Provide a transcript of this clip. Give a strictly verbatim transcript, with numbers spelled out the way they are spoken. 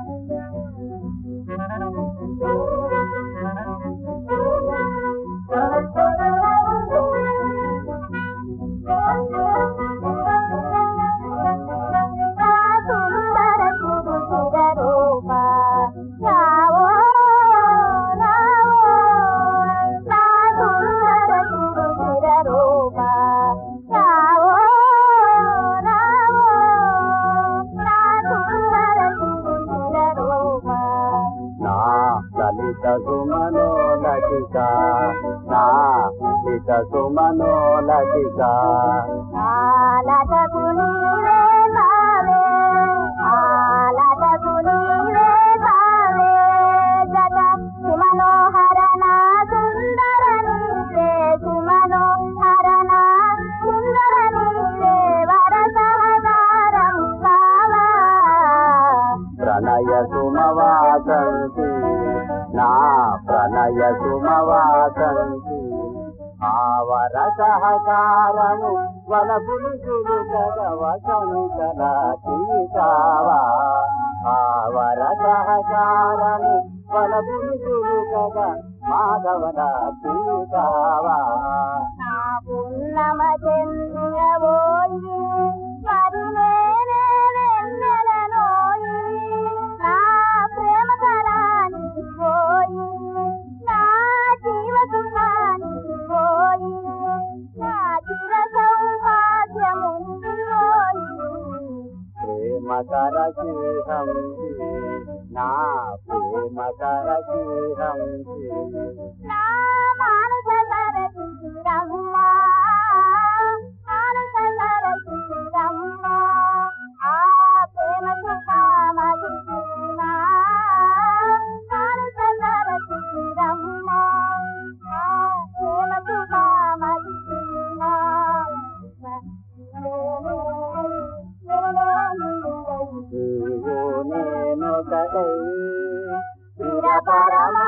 సుమనోలతికా నా లిత సుమనోలతికా ఆలటకు నీవే తావే ఆలటకు నీవే తావే జగ సుమనోహరణ సుందర నీవే సుమనోహరణ సుందర నీవే వర సహదారం కావా ప్రణయ సుమవాసంతి నా ప్రణయ సుమవాసంతి ఆవర సహకారము వలపులు చురుకగవ సంకలా తీసావా ఆవర సహకారము వలపులు చురుకగ మాధవలా తీసావా నా పున్నమ చంద్రవోయి పరిమేనే వెన్నెలనోయి నా ప్రేమ కళానికి పోయి నా జీవ సుఖానికి పోయి నా చిర సౌభాగ్యము పోయి ప్రేమ కరశీహంసి నా ప్రేమ కరశీహంసి నా మానస సరసిరమ్మ మానస సరసిరమ్మ ఆ ప్రేమ సుఖామది నా మానస సరసిరమ్మ ఆ ప్రేమ సుఖామది నా నీవు నేను కదై చిర పరమ